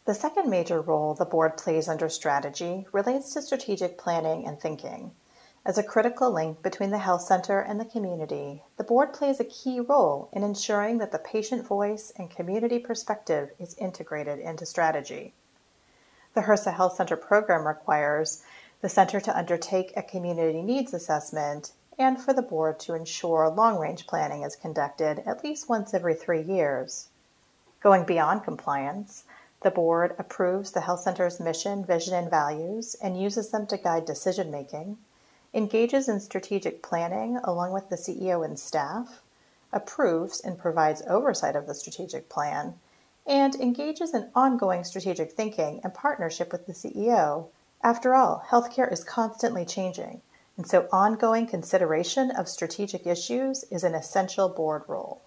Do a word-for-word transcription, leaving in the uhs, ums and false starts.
The second major role the board plays under strategy relates to strategic planning and thinking. As a critical link between the health center and the community, the board plays a key role in ensuring that the patient voice and community perspective is integrated into strategy. The HRSA Health Center program requires the center to undertake a community needs assessment and for the board to ensure long-range planning is conducted at least once every three years. Going beyond compliance, the board approves the health center's mission, vision, and values and uses them to guide decision-making, engages in strategic planning along with the C E O and staff, approves and provides oversight of the strategic plan, and engages in ongoing strategic thinking and partnership with the C E O. After all, healthcare is constantly changing, and so ongoing consideration of strategic issues is an essential board role.